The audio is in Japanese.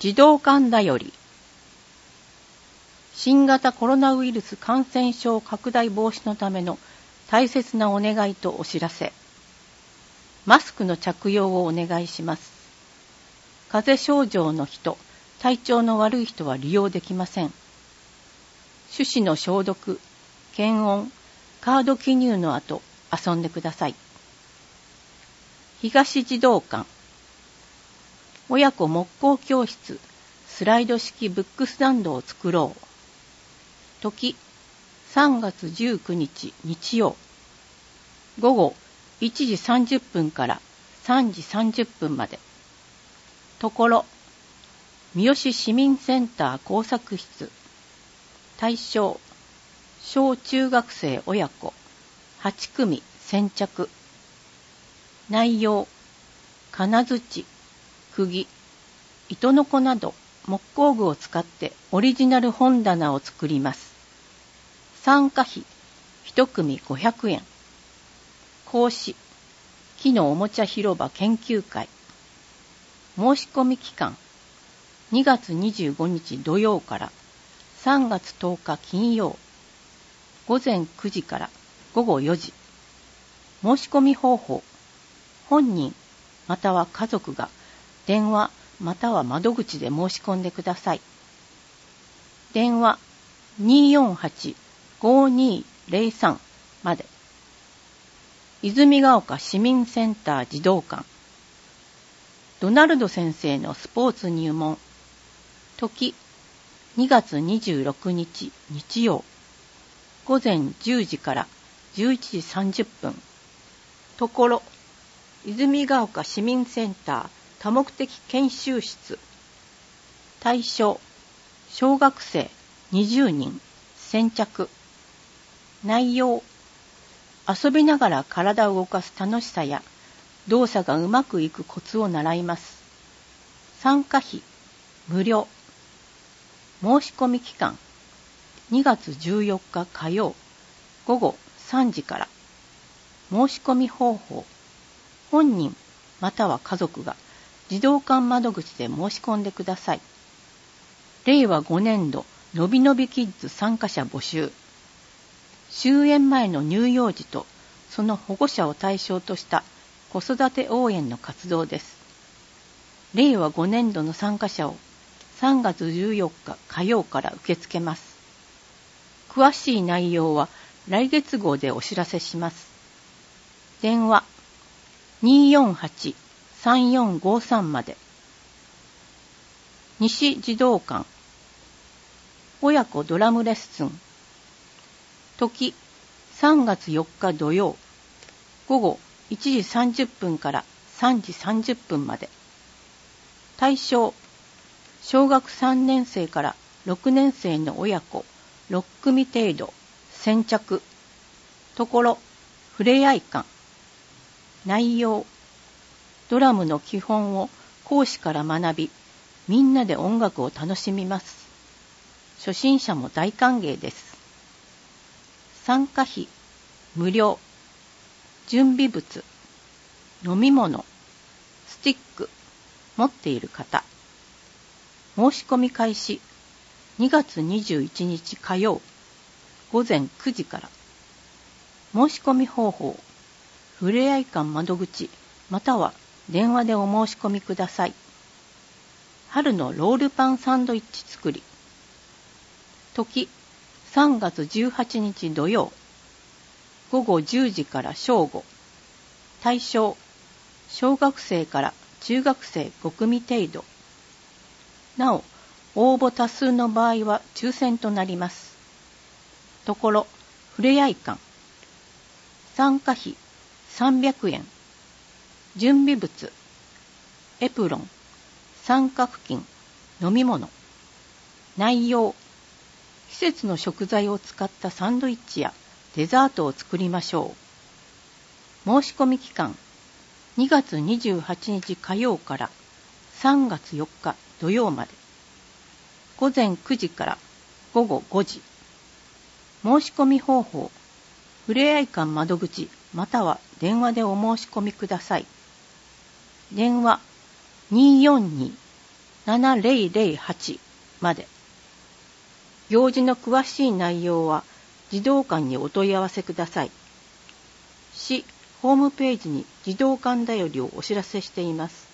児童館だより。新型コロナウイルス感染症拡大防止のための大切なお願いとお知らせ。マスクの着用をお願いします。風邪症状の人、体調の悪い人は利用できません。手指の消毒、検温、カード記入の後、遊んでください。東児童館。親子木工教室、スライド式ブックスタンドを作ろう。時、3月19日日曜。午後1時30分から3時30分まで。ところ、三好市民センター工作室。対象、小中学生親子、8組先着。内容、金槌、釘、糸のこなど木工具を使ってオリジナル本棚を作ります。参加費、1組500円。講師、木のおもちゃ広場研究会。申し込み期間、2月25日土曜から3月10日金曜。午前9時から午後4時。申し込み方法、本人または家族が電話または窓口で申し込んでください。電話 248-5203 まで。泉ヶ丘市民センター児童館。ドナルド先生のスポーツ入門。時、2月26日日曜。午前10時から11時30分。ところ、泉ヶ丘市民センター多目的研修室。対象、小学生20人先着。内容、遊びながら体を動かす楽しさや動作がうまくいくコツを習います。参加費無料。申し込み期間、2月14日火曜午後3時から。申し込み方法、本人または家族が児童館窓口で申し込んでください。令和5年度のびのびキッズ参加者募集。終園前の乳幼児とその保護者を対象とした子育て応援の活動です。令和5年度の参加者を3月14日火曜から受け付けます。詳しい内容は来月号でお知らせします。電話 248-3453 まで。西児童館。親子ドラムレッスン。時、3月4日土曜。午後1時30分から3時30分まで。対象、小学3年生から6年生の親子6組程度先着。ところ、ふれあい館。内容、ドラムの基本を講師から学び、みんなで音楽を楽しみます。初心者も大歓迎です。参加費無料。準備物、飲み物、スティック持っている方。申し込み開始、2月21日火曜午前9時から。申し込み方法、ふれあい館窓口または電話でお申し込みください。春のロールパンサンドイッチ作り。時、3月18日土曜。午後10時から正午。対象、小学生から中学生5組程度。なお、応募多数の場合は抽選となります。ところ、ふれあい館。参加費300円。準備物、エプロン、参加付近、飲み物。内容、季節の食材を使ったサンドイッチやデザートを作りましょう。申し込み期間、2月28日火曜から3月4日土曜まで。午前9時から午後5時。申し込み方法、ふれあい館窓口または電話でお申し込みください。電話 7008まで。行事の詳しい内容は児童館にお問い合わせください。市ホームページに児童館だよりをお知らせしています。